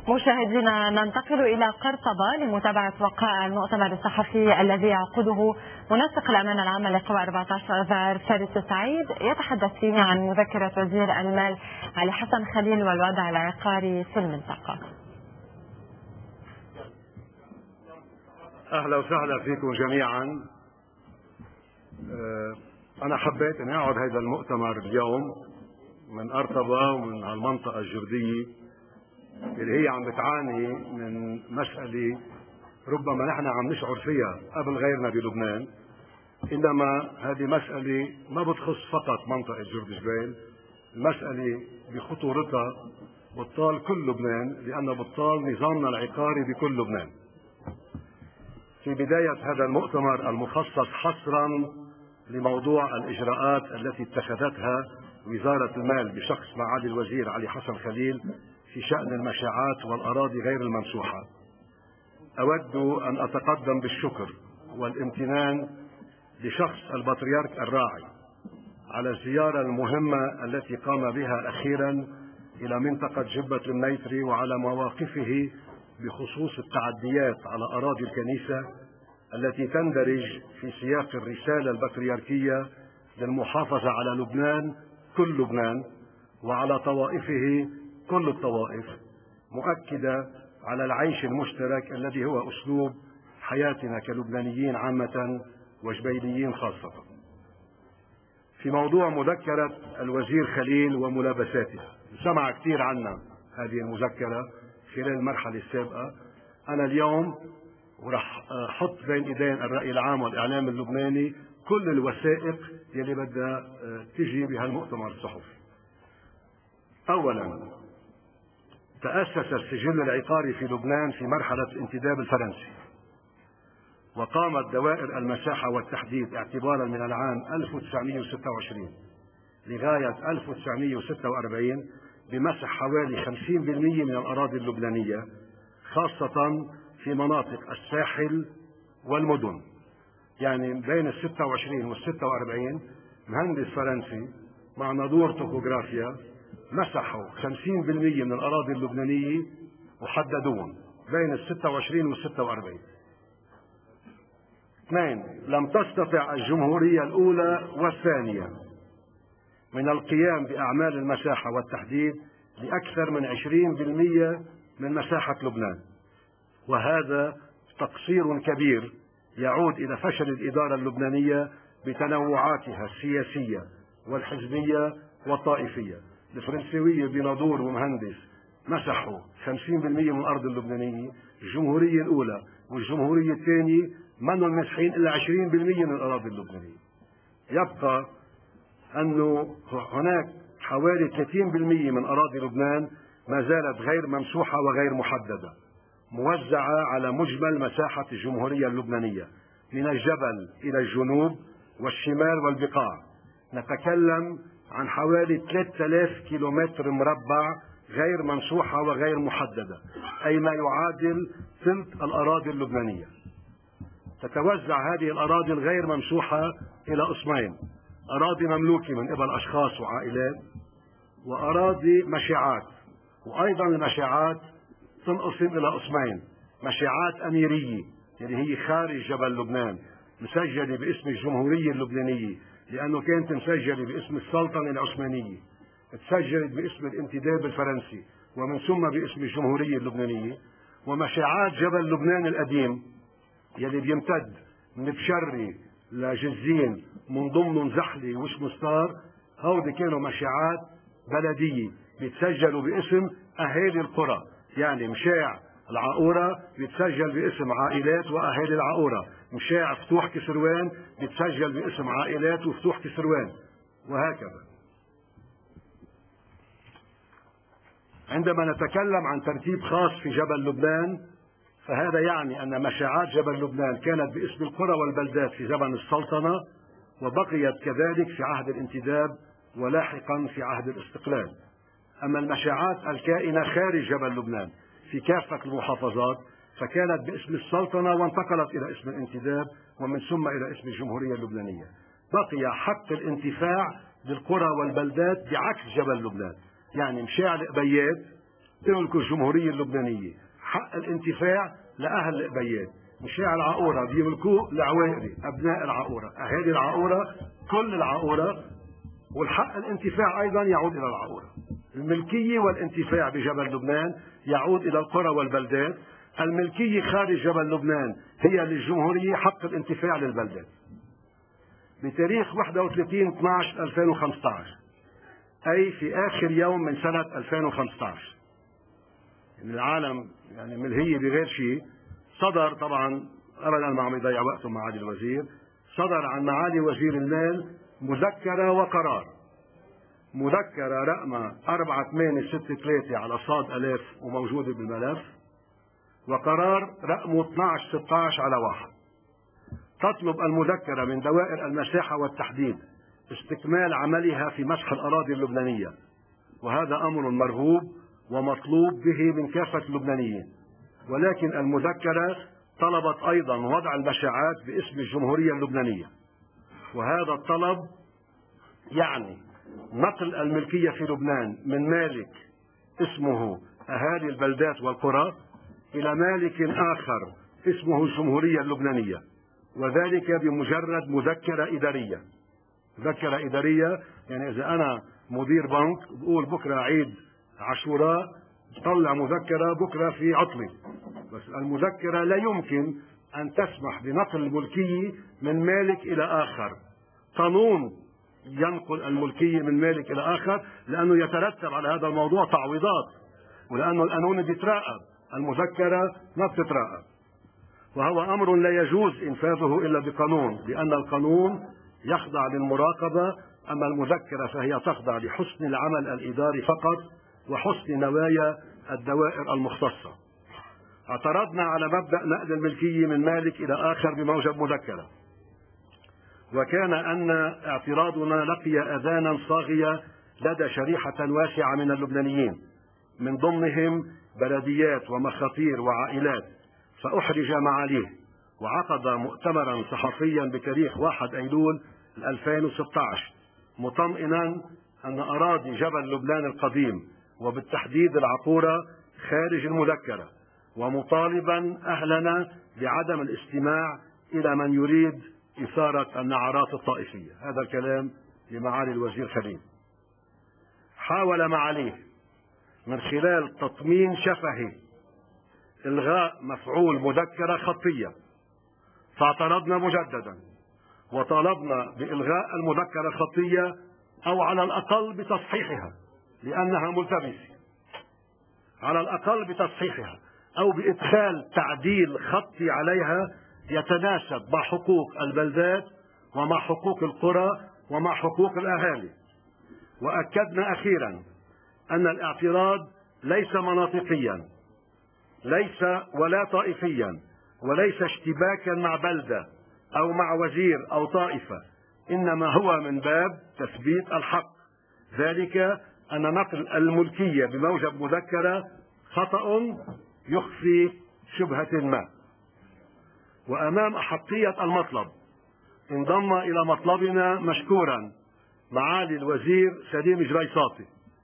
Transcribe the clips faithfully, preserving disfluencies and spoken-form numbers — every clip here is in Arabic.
مشاهدينا ننتقل إلى قرطبة لمتابعة وقائع المؤتمر الصحفي الذي يعقده منسق الأمانة العامة لقوى أربعة عشر آذار فارس سعيد، يتحدث فيه عن مذكرة وزير المال علي حسن خليل والوضع العقاري في المنطقة. أهلا وسهلا فيكم جميعا. أنا حبيت أن أعد هذا المؤتمر اليوم من قرطبة ومن هالمنطقة الجردية اللي هي عم بتعاني من مسألة ربما نحن عم نشعر فيها قبل غيرنا بلبنان، إنما هذه مسألة ما بتخص فقط منطقة جرد جبيل، المسألة بخطورتها بتطال كل لبنان، لأنها بتطال نظامنا العقاري بكل لبنان. في بداية هذا المؤتمر المخصص حصرا لموضوع الإجراءات التي اتخذتها وزارة المال بشخص معالي الوزير علي حسن خليل في شأن المشاعات والأراضي غير الممسوحة، أود أن أتقدم بالشكر والامتنان لشخص البطريرك الراعي على الزيارة المهمة التي قام بها أخيرا إلى منطقة جبة النيتري، وعلى مواقفه بخصوص التعديات على أراضي الكنيسة التي تندرج في سياق الرسالة البطريركية للمحافظة على لبنان كل لبنان وعلى طوائفه كل الطوائف، مؤكدة على العيش المشترك الذي هو أسلوب حياتنا كلبنانيين عامة وجبيليين خاصة. في موضوع مذكرة الوزير خليل وملابساته، سمع كثير عنا هذه المذكرة خلال المرحلة السابقة. أنا اليوم ورح أحط بين إيدين الرأي العام والإعلام اللبناني كل الوثائق يلي بدها تجي بهالمؤتمر الصحفي. أولا، تأسس السجل العقاري في لبنان في مرحلة الانتداب الفرنسي، وقامت دوائر المساحة والتحديد اعتبارا من العام ألف وتسعمئة وستة وعشرين لغاية ألف وتسعمئة وستة وأربعين بمسح حوالي خمسين بالمئة من الأراضي اللبنانية، خاصة في مناطق الساحل والمدن. يعني بين الستة وعشرين والستة وأربعين مهندس فرنسي مع نظور توبوغرافيا مسحوا خمسين بالمئة من الأراضي اللبنانية وحددوهم بين الستة وعشرين والستة وأربعين. اثنين، لم تستطع الجمهورية الأولى والثانية من القيام بأعمال المساحة والتحديد لأكثر من عشرين بالمئة من مساحة لبنان، وهذا تقصير كبير يعود إلى فشل الإدارة اللبنانية بتنوعاتها السياسية والحزبية والطائفية. الفرنسوية بنادور ومهندس مسحوا خمسين بالمئة من الأرض اللبنانية، الجمهورية الأولى والجمهورية الثانية منهم مسحين إلا عشرين بالمئة من الأراضي اللبنانية. يبقى أنه هناك حوالي ثلاثين بالمئة من أراضي لبنان ما زالت غير ممسوحة وغير محددة، موزعة على مجمل مساحة الجمهورية اللبنانية من الجبل إلى الجنوب والشمال والبقاع. نتكلم عن حوالي ثلاثة آلاف كيلومتر مربع غير ممسوحة وغير محددة، أي ما يعادل ثلث الأراضي اللبنانية. تتوزع هذه الأراضي الغير ممسوحة إلى قسمين: أراضي مملوكة من قبل أشخاص وعائلات، وأراضي مشاعات. وأيضا المشاعات تنقسم إلى قسمين: مشاعات أميرية اللي هي خارج جبل لبنان مسجلة باسم الجمهورية اللبنانية لأنه كانت مسجلة باسم السلطنة العثمانية، تسجلت باسم الانتداب الفرنسي ومن ثم باسم الجمهورية اللبنانية. ومشاعات جبل لبنان القديم يلي بيمتد من بشري لجزين من ضمن زحلي وشمستار، هودي كانوا مشاعات بلدية بيتسجلوا باسم أهالي القرى. يعني مشاع العقورة بيتسجل باسم عائلات وأهالي العقورة، مشاع فتوح كسروان بيتسجل باسم عائلات وفتوح كسروان، وهكذا. عندما نتكلم عن ترتيب خاص في جبل لبنان، فهذا يعني أن مشاعات جبل لبنان كانت باسم القرى والبلدات في زمن السلطنة، وبقيت كذلك في عهد الانتداب ولاحقا في عهد الاستقلال. أما المشاعات الكائنة خارج جبل لبنان في كافة المحافظات فكانت باسم السلطنة وانتقلت إلى اسم الانتداب ومن ثم إلى اسم الجمهورية اللبنانية. بقي حق الانتفاع بالقرى والبلدات بعكس جبل لبنان. يعني مشاع القبيات تملكه الجمهورية اللبنانية، حق الانتفاع لأهل القبيات، مشاع العقورة بيملكوه العوائري أبناء العقورة، أهالي العقورة، كل العقورة، والحق الانتفاع أيضا يعود إلى العقورة. الملكية والانتفاع بجبل لبنان يعود إلى القرى والبلدات. الملكية خارج جبل لبنان هي للجمهورية، حق الانتفاع للبلدات. بتاريخ واحد وثلاثين اثنعش ألفين وخمسة عشر، أي في آخر يوم من سنة ألفين وخمسة عشر، يعني العالم يعني ملهية بغير شيء، صدر طبعا أبدا ما عم يضيع وقته معالي الوزير، صدر عن معالي وزير المال مذكرة وقرار. مذكرة رقم أربعة ثمانية ستة ثلاثة على صاد ألاف وموجودة بالملف، وقرار رقم اثنعش ستة عشر على واحد. تطلب المذكرة من دوائر المساحة والتحديد استكمال عملها في مسح الأراضي اللبنانية، وهذا أمر مرغوب ومطلوب به من كافة اللبنانيين. ولكن المذكرة طلبت أيضا وضع المشاعات باسم الجمهورية اللبنانية، وهذا الطلب يعني نقل الملكية في لبنان من مالك اسمه أهالي البلدات والقرى إلى مالك آخر اسمه الجمهورية اللبنانية، وذلك بمجرد مذكرة إدارية. مذكرة إدارية يعني إذا أنا مدير بنك بقول بكرة عيد عاشوراء، طلع مذكرة بكرة في عطلة، بس المذكرة لا يمكن أن تسمح بنقل الملكية من مالك إلى آخر. قانون ينقل الملكية من مالك إلى آخر لأنه يترتب على هذا الموضوع تعويضات، ولأنه القانون بيتراقب، المذكرة ما بتتراقب، وهو أمر لا يجوز إنفاذه إلا بقانون، لأن القانون يخضع للمراقبة، أما المذكرة فهي تخضع لحسن العمل الإداري فقط وحسن نوايا الدوائر المختصة. اعترضنا على مبدأ نقل الملكية من مالك إلى آخر بموجب مذكرة، وكان أن اعتراضنا لقي أذانا صاغية لدى شريحة واسعة من اللبنانيين، من ضمنهم بلديات ومخاطير وعائلات، فأحرج معاليه وعقد مؤتمرا صحفيا بتاريخ واحد أيلول ألفين وستة عشر مطمئنا أن أراضي جبل لبنان القديم وبالتحديد العقورة خارج المذكرة، ومطالبا أهلنا بعدم الاستماع إلى من يريد إثارة النعرات الطائفية. هذا الكلام لمعالي الوزير خليل. حاول معاليه من خلال تطمين شفهي إلغاء مفعول مذكرة خطية، فاعترضنا مجددا وطالبنا بإلغاء المذكرة الخطية أو على الأقل بتصحيحها لأنها ملتبسة، على الأقل بتصحيحها أو بإدخال تعديل خطي عليها يتناسب مع حقوق البلدات ومع حقوق القرى ومع حقوق الأهالي. وأكدنا أخيرا أن الاعتراض ليس مناطقيا، ليس ولا طائفيا، وليس اشتباكا مع بلدة أو مع وزير أو طائفة، إنما هو من باب تثبيت الحق، ذلك أن نقل الملكية بموجب مذكرة خطأ يخفي شبهة ما. وأمام أحقية المطلب انضم إلى مطلبنا مشكورا معالي الوزير سليم جريصاتي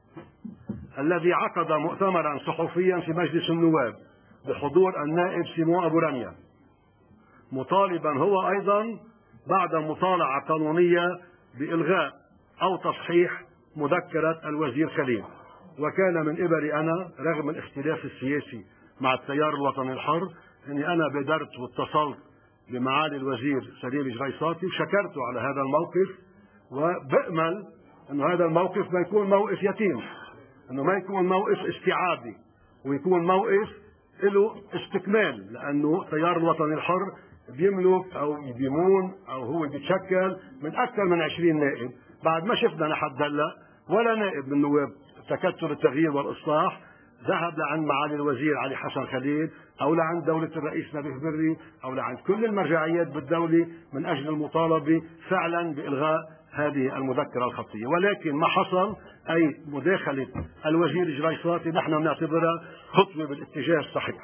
الذي عقد مؤتمرا صحفيا في مجلس النواب بحضور النائب سيمون أبو رمية، مطالبا هو أيضا بعد مطالعة قانونية بإلغاء أو تصحيح مذكرة الوزير خليل. وكان من إبري أنا رغم الاختلاف السياسي مع التيار الوطني الحر أني أنا بادرت واتصلت بمعالي الوزير سليم جريصاتي وشكرته على هذا الموقف، وبأمل أنه هذا الموقف ما يكون موقف يتيم، أنه ما يكون موقف استيعابي، ويكون موقف له استكمال، لأنه التيار الوطني الحر بيملك أو بيمون أو هو بيتشكل من أكثر من عشرين نائب، بعد ما شفنا لحد هلا ولا نائب من نواب تكتل التغيير والإصلاح ذهب لعند معالي الوزير علي حسن خليل أو لعند دولة الرئيس نبيه بري أو لعند كل المرجعيات بالدولة من أجل المطالبة فعلا بإلغاء هذه المذكرة الخطية. ولكن ما حصل أي مداخلة الوزير جريصاتي نحن بنعتبرها خطوة بالاتجاه الصحيح.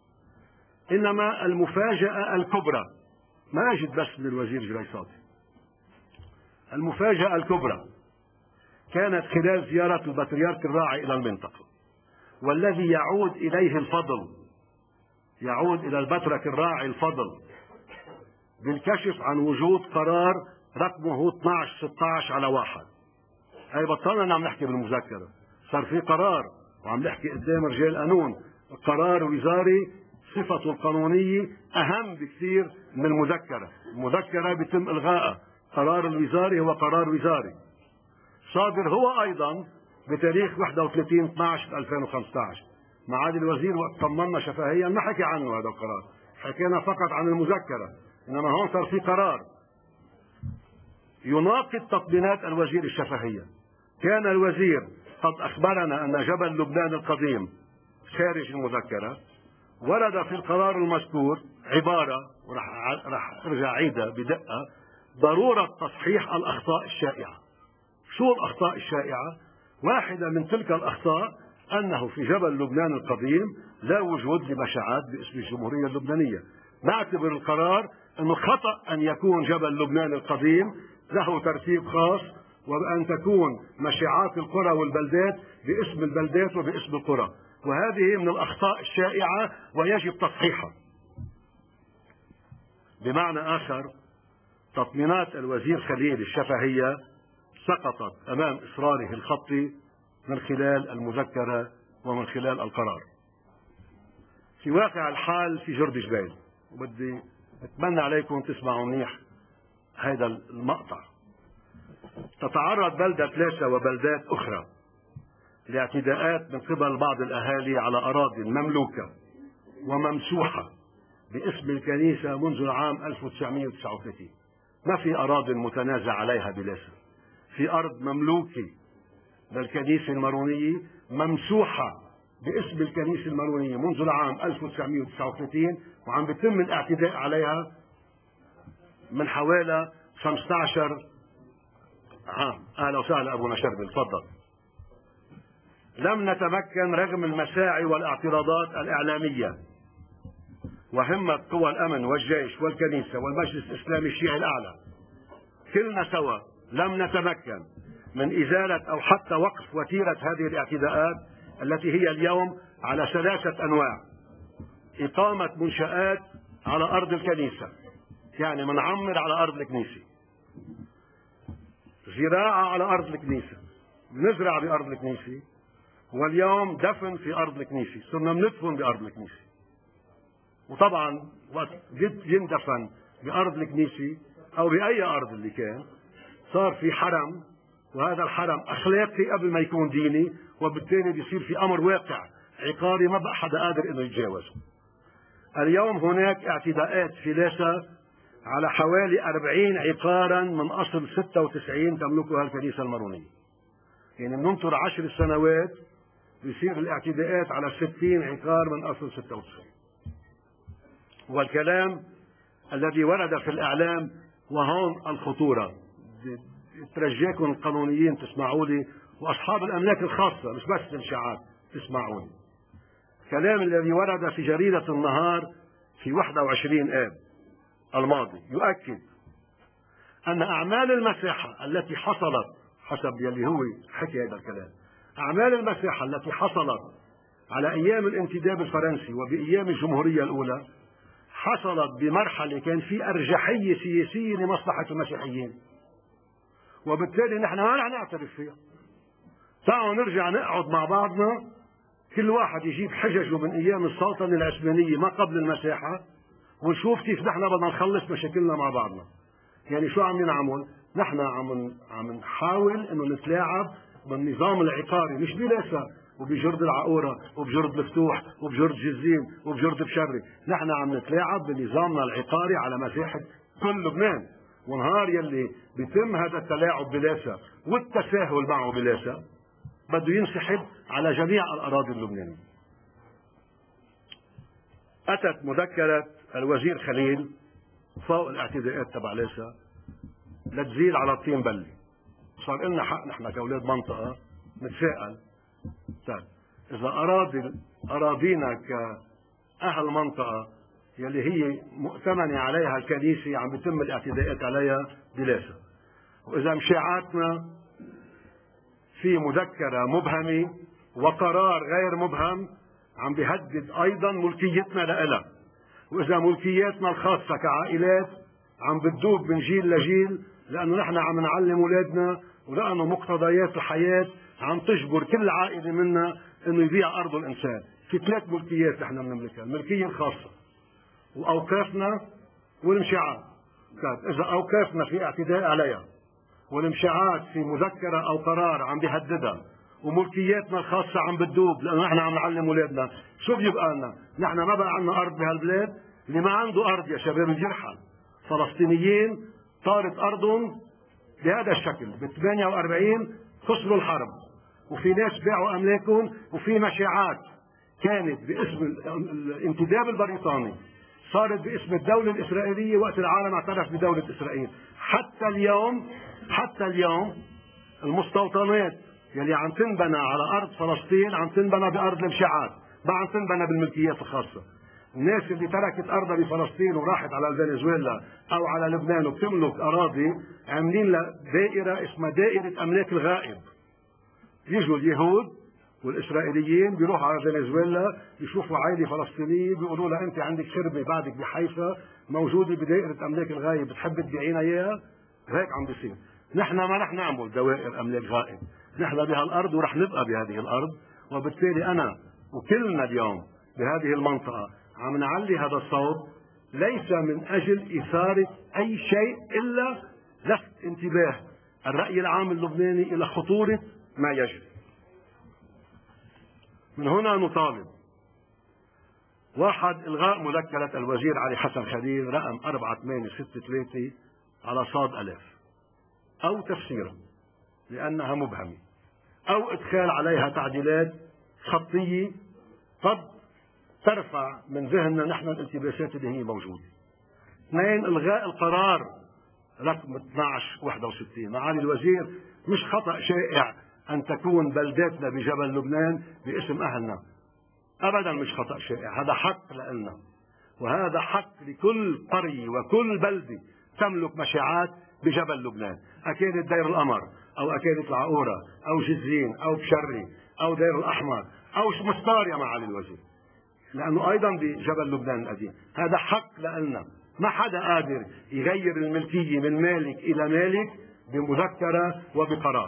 إنما المفاجأة الكبرى ما أجد بس للوزير جريصاتي، المفاجأة الكبرى كانت خلال زيارة البطريرك الراعي إلى المنطقة، والذي يعود إليه الفضل، يعود إلى البترك الراعي الفضل، بالكشف عن وجود قرار رقمه اثنعش ستعش على واحد. هي بطلنا عم نحكي بالمذكرة، صار في قرار وعم نحكي قدام رجال قانون. القرار وزاري صفته القانونية أهم بكثير من المذكرة. المذكرة بيتم إلغائها، قرار الوزاري هو قرار وزاري صادر هو أيضا بتاريخ واحد وثلاثين اثنعش ألفين وخمسة عشر. معالي الوزير وقت طمنا شفهيا ما حكي عنه هذا القرار، حكينا فقط عن المذكرة، إنما هون صار في قرار يناقض تطمينات الوزير الشفهية. كان الوزير قد أخبرنا أن جبل لبنان القديم خارج المذكرة. ورد في القرار المذكور عبارة ورح رح ارجع عيدها بدقة: ضرورة تصحيح الأخطاء الشائعة. شو الأخطاء الشائعة؟ واحدة من تلك الأخطاء أنه في جبل لبنان القديم لا وجود لمشاعات باسم الجمهورية اللبنانية. نعتبر القرار أنه خطأ أن يكون جبل لبنان القديم له ترتيب خاص، وأن تكون مشاعات القرى والبلدات باسم البلدات وباسم القرى، وهذه من الأخطاء الشائعة ويجب تصحيحها. بمعنى آخر، تطمينات الوزير خليل الشفهية سقطت أمام إصراره الخطي من خلال المذكرة ومن خلال القرار. في واقع الحال في جرد جبيل، وبدي أتمنى عليكم تسمعوا منيح هذا المقطع. تتعرض بلدة ليسا وبلدات أخرى لاعتداءات من قبل بعض الأهالي على أراضي مملوكة وممسوحة باسم الكنيسة منذ العام ألف وتسعمئة وتسعة وثلاثين. ما في أراضي متنازع عليها بليسا، في أرض مملوكة للكنيسة المارونية ممسوحة باسم الكنيسة المارونية منذ العام ألف وتسعمئة وتسعة وثلاثين، وعم بيتم الاعتداء عليها من حوالي خمسة عشر عام. أهلا وسهلا أبونا شربل، تفضل. لم نتمكن رغم المساعي والاعتراضات الإعلامية وهمة قوى الأمن والجيش والكنيسة والمجلس الإسلامي الشيعي الأعلى، كلنا سوا لم نتمكن من إزالة أو حتى وقف وتيرة هذه الاعتداءات التي هي اليوم على ثلاثة أنواع: إقامة منشآت على أرض الكنيسة، يعني منعمر على أرض الكنيسة، زراعة على أرض الكنيسة، نزرع بأرض الكنيسة، واليوم دفن في أرض الكنيسة، صرنا بندفن بأرض الكنيسة. وطبعا وقت يندفن بأرض الكنيسة أو بأي أرض اللي كان، صار في حرم، وهذا الحرم أخلاقي قبل ما يكون ديني، وبالتالي بيصير في أمر واقع عقاري ما بقى حدا قادر إنه يتجاوزه. اليوم هناك اعتداءات في ليسا على حوالي أربعين عقارا من أصل ستة وتسعين تملكها الكنيسة المارونية. يعني بننطر عشر سنوات بيصير الاعتداءات على ستين عقار من أصل ستة وتسعين. والكلام الذي ورد في الإعلام، وهون الخطورة، ترجيكم القانونيين تسمعوا لي، وأصحاب الأملاك الخاصة مش بس الإشاعات تسمعوا لي. الكلام الذي ورد في جريدة النهار في واحد وعشرين آب الماضي يؤكد أن أعمال المساحة التي حصلت حسب يلي هو حكي هذا الكلام، أعمال المساحة التي حصلت على أيام الانتداب الفرنسي وبأيام الجمهورية الأولى حصلت بمرحلة كان في أرجحية سياسية لمصلحة المسيحيين، وبالتالي نحن ما رح نعترف فيها. تعالوا نرجع نقعد مع بعضنا، كل واحد يجيب حججه من أيام السلطنة العثمانية ما قبل المساحة، ونشوف كيف نحن بدنا نخلص مشاكلنا مع بعضنا. يعني شو عم نعمل؟ نحن عم عم نحاول انه نتلاعب بالنظام العقاري، مش بليسا وبجرد العقورة وبجرد الفتوح وبجرد جزين وبجرد بشري، نحن عم نتلاعب بنظامنا العقاري على مساحة كل لبنان. ونهار يلي بيتم هذا التلاعب بليسا والتساهل معه بليسا بده ينسحب على جميع الأراضي اللبنانية. أتت مذكرة الوزير خليل فوق الاعتداءات تبع ليسا لتزيل على الطين بلي. صار لنا حق نحن كأولاد منطقة نتساءل، طيب إذا أراضي أراضينا كأهل منطقة يلي هي مؤتمنة عليها الكنيسة عم بيتم الاعتداءات عليها بليسا، وإذا مشاعاتنا في مذكرة مبهمة وقرار غير مبهم عم بيهدد أيضا ملكيتنا لها. وإذا ملكياتنا الخاصة كعائلات عم بتذوب من جيل لجيل، لأنه نحن عم نعلم أولادنا، ولأنه مقتضيات الحياة عم تجبر كل عائلة منا إنه يبيع أرض الإنسان. في ثلاث ملكيات نحن بنملكها: الملكية الخاصة وأوقافنا والمشاعات. إذا أوقافنا في اعتداء عليها والمشاعات في مذكرة أو قرار عم بيهددها وملكياتنا الخاصة عم بتدوب لأنه نحن عم نعلم أولادنا، شو بيبقى لنا؟ نحن ما بقى عندنا أرض بهالبلاد. اللي ما عنده أرض يا شباب بيرحل. فلسطينيين طارت أرضهم بهذا الشكل، ب ثمانية وأربعين خسروا الحرب، وفي ناس باعوا أملاكهم، وفي مشاعات كانت باسم الانتداب البريطاني صارت باسم الدولة الإسرائيلية وقت العالم اعترف بدولة إسرائيل. حتى اليوم حتى اليوم المستوطنات يلي عم تنبنى على أرض فلسطين عم تنبنى بأرض المشاعات، ما عم تنبنى بالملكيات الخاصة. الناس اللي تركت أرضها بفلسطين وراحت على فنزويلا أو على لبنان وبتملك أراضي عاملين لها دائرة اسمها دائرة أملاك الغائب. يجوا اليهود والإسرائيليين بيروحوا على فنزويلا بيشوفوا عائلة فلسطينية بيقولوا لها أنت عندك خربة بعدك بحيفا موجودة بدائرة أملاك الغائب، بتحب تبيعينا إياها؟ هيك عم بيصير. نحن ما رح نعمل دوائر أملاك غائب، نحن بهالأرض ورح نبقى بهذه الأرض. وبالتالي أنا وكلنا اليوم بهذه المنطقة عم نعلي هذا الصوت، ليس من أجل إثارة أي شيء إلا لفت انتباه الرأي العام اللبناني إلى خطورة ما يجري. من هنا نطالب: واحد، إلغاء مذكرة الوزير علي حسن خليل رقم أربعة ثمانية ستة ثلاثة على صاد ألف، أو تفسيرها لأنها مبهمة، أو إدخال عليها تعديلات خطية قد ترفع من ذهننا نحن الالتباسات اللي هي موجودة. اثنين، إلغاء القرار رقم اثنعش واحد وستين. معالي الوزير، مش خطأ شائع أن تكون بلداتنا بجبل لبنان باسم أهلنا، أبدا مش خطأ شائع، هذا حق لنا، وهذا حق لكل قرية وكل بلدة تملك مشاعات بجبل لبنان، أكانت دير القمر أو أكانت العقورة أو جزين أو بشري أو دير الأحمر أو مستار يا معالي الوزير، لأنه أيضا بجبل لبنان القديم. هذا حق لنا، ما حدا قادر يغير الملكية من مالك إلى مالك بمذكرة وبقرار.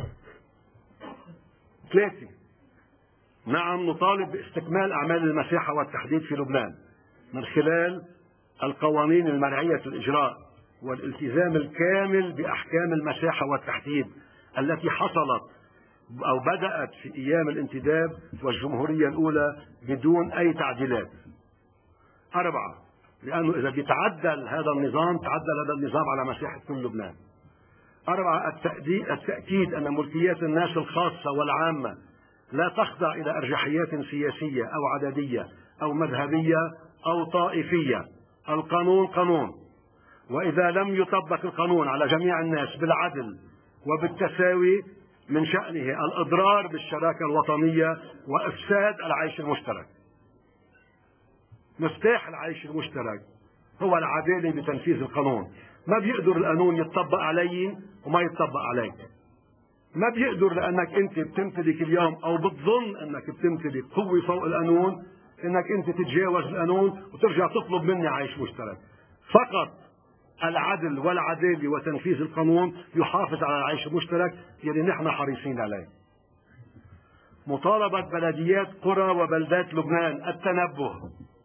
ثلاثة، نعم نطالب باستكمال أعمال المساحة والتحديد في لبنان من خلال القوانين المرعية الإجراء والالتزام الكامل بأحكام المساحة والتحديد التي حصلت أو بدأت في أيام الانتداب والجمهورية الأولى بدون أي تعديلات. أربعة، لأنه إذا بيتعدل هذا النظام تعدل هذا النظام على مساحة كل لبنان. أربعة، التأكيد أن ملكيات الناس الخاصة والعامة لا تخضع إلى أرجحيات سياسية أو عددية أو مذهبية أو طائفية. القانون قانون، وإذا لم يطبق القانون على جميع الناس بالعدل وبالتساوي من شأنه الإضرار بالشراكة الوطنية وإفساد العيش المشترك. مفتاح العيش المشترك هو العدالة بتنفيذ القانون. ما بيقدر القانون يتطبق علي وما يتطبق عليك، ما بيقدر لأنك أنت بتمتلك اليوم أو بتظن أنك بتمتلك قوة فوق القانون أنك أنت تتجاوز القانون وترجع تطلب مني عيش مشترك. فقط العدل والعدالة وتنفيذ القانون يحافظ على العيش المشترك يلي نحن حريصين عليه. مطالبة بلديات قرى وبلدات لبنان التنبه.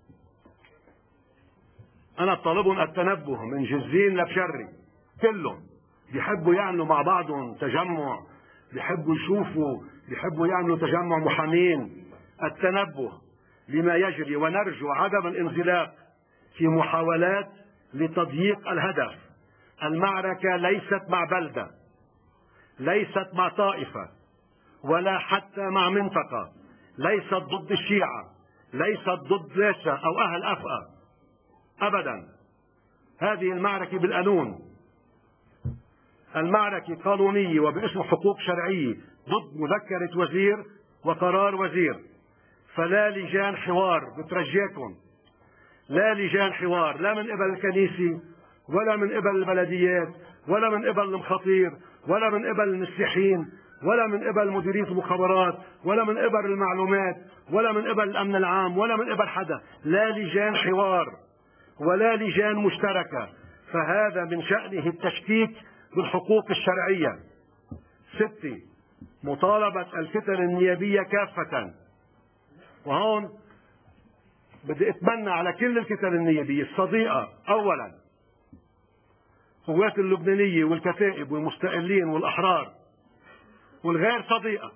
أنا طالبهم التنبه من جزين لبشري، كلهم بيحبوا يعملوا مع بعضهم تجمع، بيحبوا يشوفوا، بيحبوا يعملوا تجمع محامين. التنبه لما يجري، ونرجو عدم الانزلاق في محاولات لتضييق الهدف. المعركة ليست مع بلدة، ليست مع طائفة، ولا حتى مع منطقة، ليست ضد الشيعة، ليست ضد لاشا أو أهل أفقى أبدا. هذه المعركة بالقانون، المعركة قانونية وباسم حقوق شرعية ضد مذكرة وزير وقرار وزير. فلا لجان حوار، بترجاكم لا لجان حوار، لا من قبل الكنيسة ولا من قبل البلديات ولا من قبل المخاطير ولا من قبل المسيحيين ولا من قبل مديرية المخابرات، ولا من قبل المعلومات، ولا من قبل الأمن العام، ولا من قبل حدا، لا لجان حوار ولا لجان مشتركة. فهذا من شأنه التشكيك بالحقوق الشرعية. ستة، مطالبة الكتل النيابية كافة. وهون بدي اتمنى على كل الكتل النيابية الصديقة، أولا القوات اللبنانية والكتائب والمستقلين والأحرار والغير صديقة،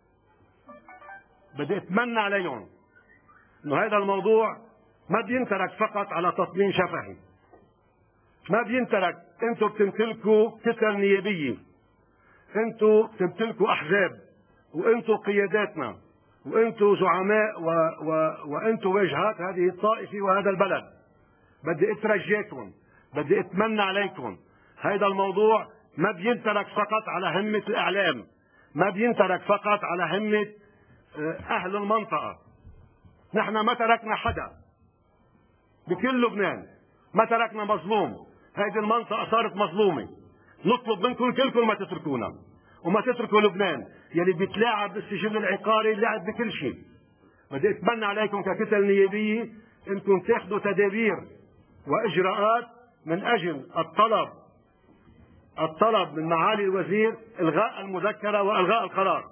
بدي اتمنى عليهم انه هذا الموضوع ما بينترك فقط على تطمين شفهي، ما بينترك انتم بتمتلكوا كتل نيابية، انتم بتمتلكوا احزاب، وانتم قياداتنا، وانتم زعماء و... و... وانتم واجهات هذه الطائفة وهذا البلد. بدي اترجاكم، بدي اتمنى عليكم، هذا الموضوع ما بينترك فقط على همة الاعلام، ما بينترك فقط على همة اهل المنطقة. نحن ما تركنا حدا بكل لبنان، ما تركنا مظلوم. هذه المنطقة صارت مظلومة. نطلب منكم كلكم ما تتركونا وما تتركوا لبنان يلي بيتلاعب بالسجل العقاري، اللعب بكل شيء. بدي اتمنى عليكم ككتل نيابية انكم تاخذوا تدابير واجراءات من اجل الطلب الطلب من معالي الوزير الغاء المذكرة والغاء القرار.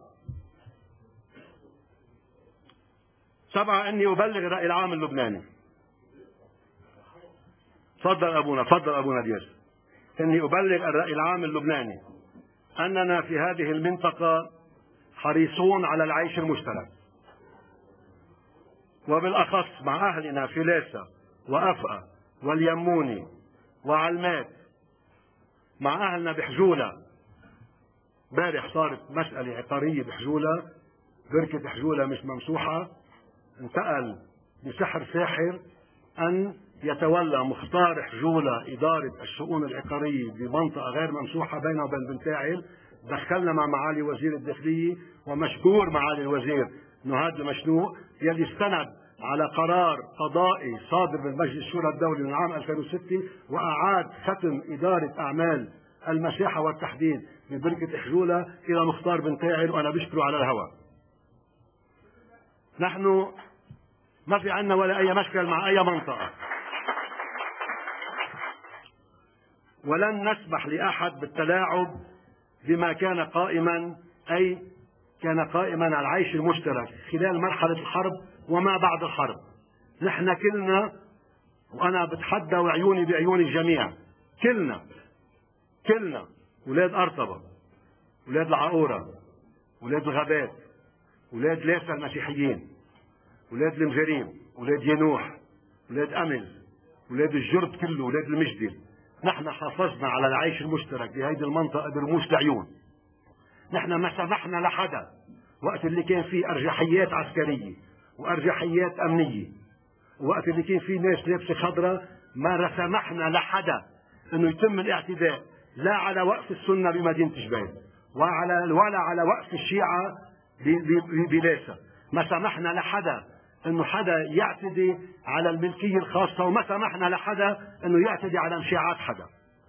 سبعة، اني ابلغ الرأي العام اللبناني. تفضل ابونا، تفضل ابونا دياز. اني ابلغ الرأي العام اللبناني اننا في هذه المنطقة حريصون على العيش المشترك، وبالاخص مع اهلنا في لاسا وافقى واليموني وعلمات، مع اهلنا بحجولة. امبارح صارت مسألة عقارية بحجولة، بركة حجولة مش ممسوحة، انتقل بسحر ساحر أن يتولى مختار حجولة إدارة الشؤون العقارية بمنطقة غير ممسوحة بينه وبين بنتاعل. دخلنا مع معالي وزير الداخلية، ومشكور معالي الوزير انه هذا المشنوق يلي استند على قرار قضائي صادر من مجلس الشورى الدولي من عام ألفين وستة، وأعاد ختم إدارة أعمال المساحة والتحديد ببركة حجولة إلى مختار بنتاعل، وأنا بشكره على الهواء. نحن ما في عنا ولا أي مشكل مع أي منطقة، ولن نسمح لأحد بالتلاعب بما كان قائما، أي كان قائما على العيش المشترك خلال مرحلة الحرب وما بعد الحرب. نحن كلنا، وأنا بتحدى وعيوني بعيون الجميع، كلنا كلنا ولاد أرطبة، ولاد العقورة، ولاد الغابات، ولاد لاسا المسيحيين، ولاد المجريم، ولاد ينوح، ولاد أمل، ولاد الجرد كله، ولاد المجدل. نحن حافظنا على العيش المشترك بهيدي المنطقة برموش العيون. نحن ما سمحنا لحدا وقت اللي كان فيه أرجحيات عسكرية وأرجحيات أمنية، وقت اللي كان فيه ناس لابسة خضراء، ما سمحنا لحدا انه يتم الاعتداء لا على وقف السنة بمدينة جبيل وعلى ولا على وقف الشيعة بلاسا. ما سمحنا لحدا انه حدا يعتدي على الملكية الخاصة، وما سمحنا لحدا انه يعتدي على مشاعات حدا.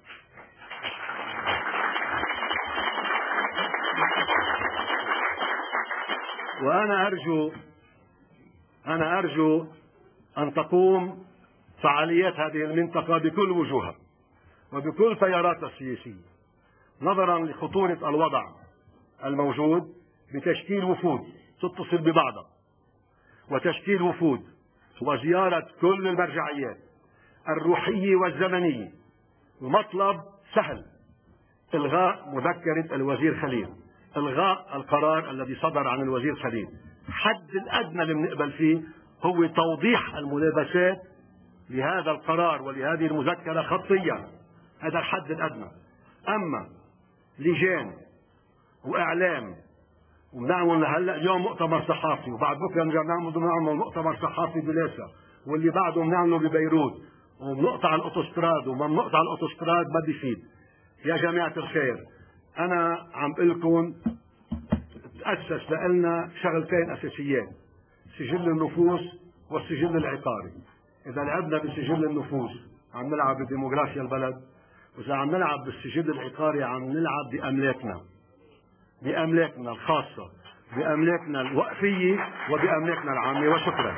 وانا ارجو انا ارجو ان تقوم فعاليات هذه المنطقة بكل وجوهها وبكل تياراتها السياسية، نظرا لخطورة الوضع الموجود، بتشكيل وفود تتصل ببعضها، وتشكيل وفود وزيارة كل المرجعيات الروحية والزمنية. المطلب سهل: إلغاء مذكرة الوزير خليل، إلغاء القرار الذي صدر عن الوزير خليل. الحد الأدنى اللي بنقبل فيه هو توضيح الملابسات لهذا القرار ولهذه المذكرة خطيا، هذا الحد الأدنى. أما لجان وإعلام، وبنعمل هلا اليوم مؤتمر صحافي، وبعد بكره نرجع نعمل نعمل مؤتمر صحافي بلاسا، واللي بعده بنعمله ببيروت، وبنقطع الاوتوستراد، وما بنقطع الاوتوستراد ما بيفيد. يا جماعة الخير، أنا عم بقول لكم تأسس لنا شغلتين أساسيين: سجل النفوس والسجل العقاري. إذا لعبنا بسجل النفوس عم نلعب بديموغرافيا البلد، وإذا عم نلعب بالسجل العقاري عم نلعب بأملاكنا. بأملاكنا الخاصة، بأملاكنا الوقفية وبأملاكنا العامة. وشكرا.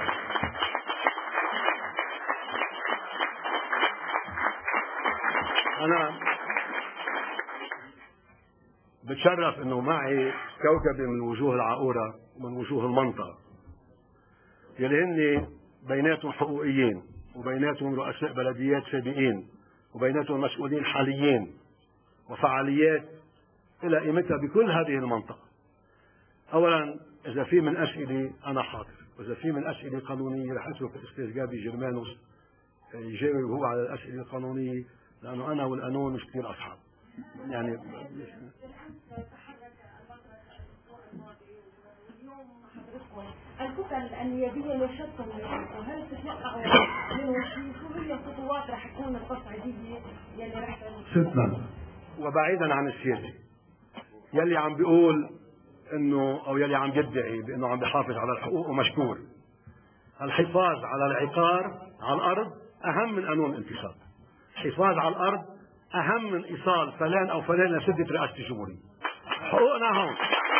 أنا بتشرف أنه معي كوكبة من وجوه العقورة ومن وجوه المنطقة يلي هن بيناتهم حقوقيين وبيناتهم رؤساء بلديات سابقين وبيناتهم مسؤولين حاليين وفعاليات إلى قيمتها بكل هذه المنطقة. أولا إذا في من أسئلة أنا حاضر، وإذا في من أسئلة قانونية رح أترك الأستاذ جابي جرمانوس يجاوب هو على الأسئلة القانونية، لأنه أنا والقانون مش كثير أصحاب يعني. الكتل النيابية يشتم وهل تتوقعوا شو هي الخطوات رح تكون التصعيدية يلي رح ستنا وبعيدا عن السياسي يلي عم بيقول انه او يلي عم يدعي بانه عم بيحافظ على الحقوق ومشكور. الحفاظ على العقار على الارض اهم من قانون الانتصاب. الحفاظ على الارض اهم من ايصال فلان او فلان لسدة رئاسة الجمهورية. حقوقنا هون.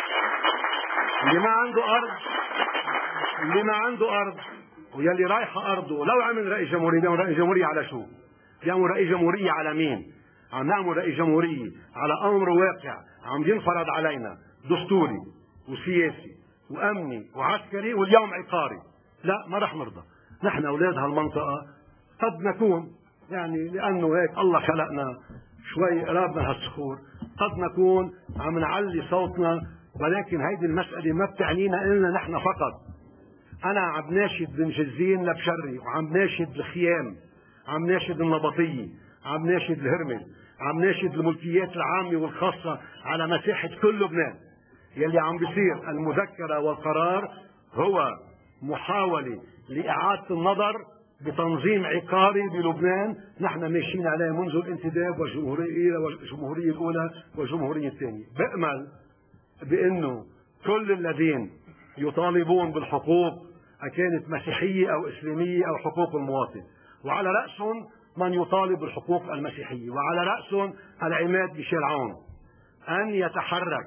اللي ما عنده ارض اللي ما عنده ارض ويلي رايحه ارضه لو عمل رئيس جمهوريه، بيعمل رئيس جمهوريه على شو؟ بيعمل رئيس جمهوريه على مين؟ عم نعمل رئيس جمهوريه على امر واقع عم ينفرض علينا دستوري وسياسي وامني وعسكري واليوم عقاري. لا، ما رح نرضى. نحن اولاد هالمنطقه قد نكون يعني لانه هيك الله خلقنا شوي قراب من هالصخور، قد نكون عم نعلي صوتنا، ولكن هيدي المساله ما بتعنينا إلنا نحن فقط. أنا عم ناشد بن جزين لبشري، وعم ناشد الخيام، عم ناشد النبطية، عم ناشد الهرمل، عم ناشد الملكيات العامة والخاصة على مساحة كل لبنان. يلي عم بيصير المذكرة والقرار هو محاولة لإعادة النظر بتنظيم عقاري بلبنان نحن ماشيين عليه منذ الانتداب والجمهورية والجمهورية الأولى والجمهورية الثانية. بأمل بأنه كل الذين يطالبون بالحقوق كانت مسيحية أو إسلامية أو حقوق المواطن، وعلى رأسهم من يطالب بالحقوق المسيحية، وعلى رأسهم العماد ميشيل عون، أن يتحرك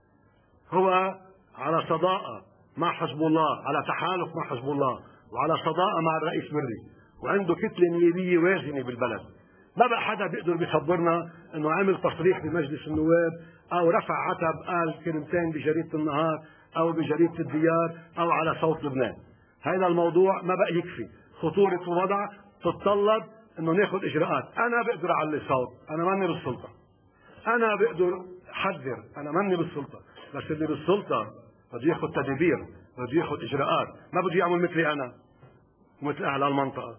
هو على صداقة مع حزب الله، على تحالف مع حزب الله، وعلى صداقة مع الرئيس مري، وعنده كتلة نيابية وازنة بالبلد. ما بقى حدا بيقدر بيخبرنا انه عمل تصريح بمجلس النواب او رفع عتب قال كلمتين بجريدة النهار او بجريدة الديار او على صوت لبنان. هذا الموضوع ما بقى يكفي. خطورة الوضع تتطلب انه ناخذ اجراءات. انا بقدر اعلي صوت، انا ماني بالسلطة. انا بقدر احذر، انا ماني بالسلطة، بس اللي بالسلطة بده ياخذ تدابير، بده ياخذ اجراءات، ما بده يعمل مثلي انا ومثل اهل المنطقة.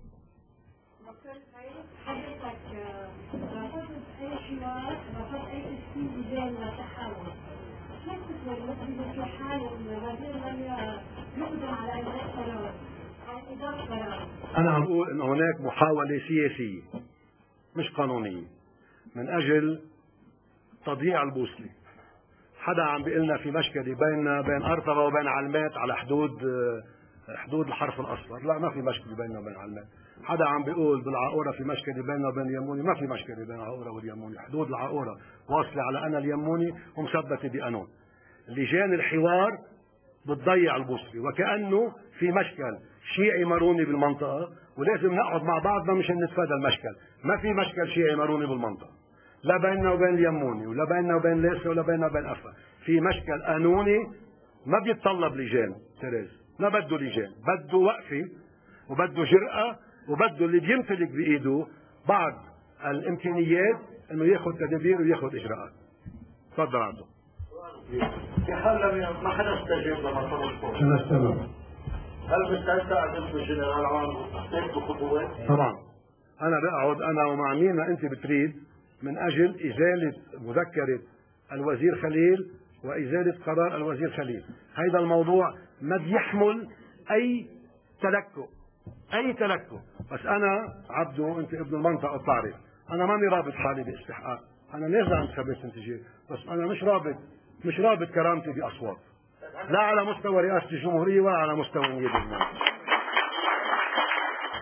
حضرتك رفضت اي حوار، رفضت اي تسكين بين تحاول. كيف تتوجه في حال الوزير لم يقدم على اجراء قرار او اداره قرار؟ انا عم بقول ان هناك محاولة سياسية مش قانونية من اجل تضييع البوصلة. حدا عم بيقلنا في مشكلة بيننا بين أرطبة وبين علمات على حدود حدود الحرف الأصفر. لا، ما في مشكلة بيننا وبين علمات. حدا عم بيقول بالعقورة في مشكلة بيننا وبين اليموني. ما في مشكلة بين العقورة واليموني. حدود العقورة واصلة على أنا اليموني ومثبتة بقانون. لجان الحوار بتضيع البوصلة، وكأنه في مشكل شيعي ماروني بالمنطقة ولازم نقعد مع بعضنا مشان نتفادى المشكل. ما في مشكل شيعي ماروني بالمنطقة، لا بيننا وبين اليموني ولا بيننا وبين ليسا ولا بيننا وبين أفا. في مشكل قانوني ما بيتطلب لجان تريز، ما بده لجان، بده وقفة وبده جرأة وبده اللي بيمتلك بإيده بعض الإمكانيات إنه ياخذ تدابير وياخذ إجراءات. تفضل عبده. في حال ما حدا استجاب لما طلبتم أنا استمع. هل بتستعد بالجنرال عون وتحقيق بخطوات؟ طبعا. أنا بقعد أنا ومع مين ما أنت بتريد من أجل إزالة مذكرة الوزير خليل وإزالة قرار الوزير خليل. هذا الموضوع ما بيحمل أي تلكؤ أي تلكؤ. بس أنا عبده، أنت ابن المنطقة بتعرف أنا ماني رابط حالي باستحقاق. أنا نازل عن انتخابات انتاجية، بس أنا مش رابط مش رابط كرامتي بأصوات، لا على مستوى رئاسة الجمهورية ولا على مستوى النيابة.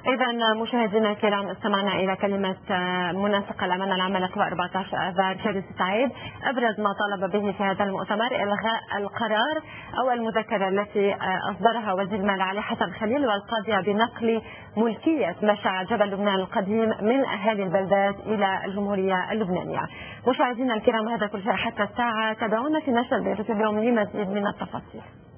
إذا مشاهدينا الكرام استمعنا إلى كلمة منسق الأمانة العامة لقضاء أربعة عشر آذار فارس سعيد. أبرز ما طالب به في هذا المؤتمر إلغاء القرار أو المذكرة التي أصدرها وزير المال علي حسن خليل والقاضية بنقل ملكية مشروع جبل لبنان القديم من أهالي البلدات إلى الجمهورية اللبنانية. مشاهدينا الكرام هذا كل شيء حتى الساعة، تابعونا في نشر بيروت اليوم لمزيد من التفاصيل.